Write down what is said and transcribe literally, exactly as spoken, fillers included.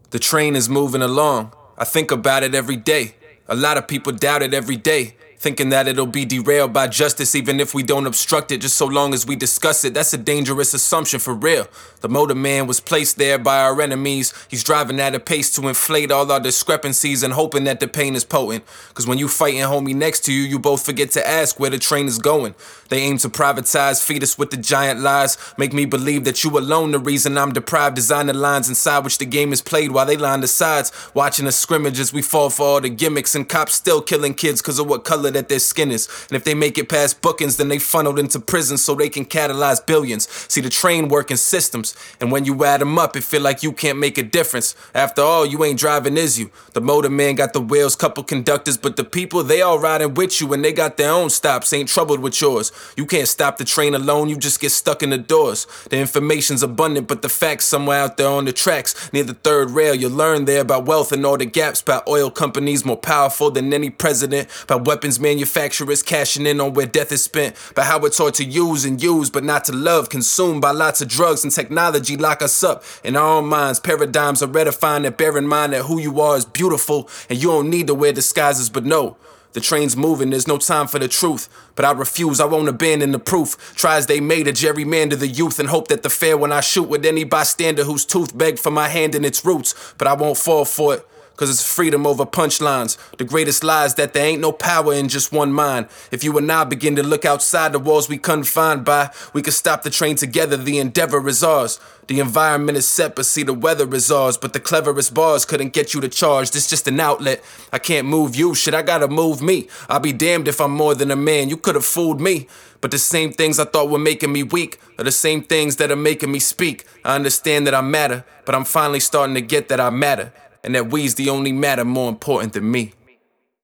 The train is moving along. I think about it every day. A lot of people doubt it every day, thinking that it'll be derailed by justice even if we don't obstruct it, just so long as we discuss it. That's a dangerous assumption for real. The motor man was placed there by our enemies. He's driving at a pace to inflate all our discrepancies and hoping that the pain is potent. Cause when you fighting homie next to you, you both forget to ask where the train is going. They aim to privatize, feed us with the giant lies, make me believe that you alone the reason I'm deprived. Design the lines inside which the game is played while they line the sides, watching the scrimmages. We fall for all the gimmicks, and cops still killing kids cause of what color that their skin is. And if they make it past bookings, then they funneled into prison so they can catalyze billions. See, the train working systems, and when you add them up, it feel like you can't make a difference. After all, you ain't driving, is you? The motor man got the wheels, couple conductors, but the people, they all riding with you, and they got their own stops, ain't troubled with yours. You can't stop the train alone, you just get stuck in the doors. The information's abundant, but the facts somewhere out there on the tracks. Near the third rail, you learn there about wealth and all the gaps, about oil companies more powerful than any president, about weapons manufacturers cashing in on where death is spent, about how we're taught to use and use but not to love, consumed by lots of drugs and technology lock us up in our own minds. Paradigms are redefine that bear in mind that who you are is beautiful and you don't need to wear disguises. But no, the train's moving, there's no time for the truth. But I refuse, I won't abandon the proof. Try as they may to gerrymander the youth and hope that the fair when I shoot with any bystander whose tooth begged for my hand in its roots. But I won't fall for it, cause it's freedom over punchlines. The greatest lie is that there ain't no power in just one mind. If you and I begin to look outside the walls we confined by, we could stop the train together, the endeavor is ours. The environment is set, but see the weather is ours. But the cleverest bars couldn't get you to charge. This just an outlet. I can't move you, shit, I gotta move me. I'll be damned if I'm more than a man, you could've fooled me. But the same things I thought were making me weak are the same things that are making me speak. I understand that I matter, but I'm finally starting to get that I matter, and that we's the only matter more important than me.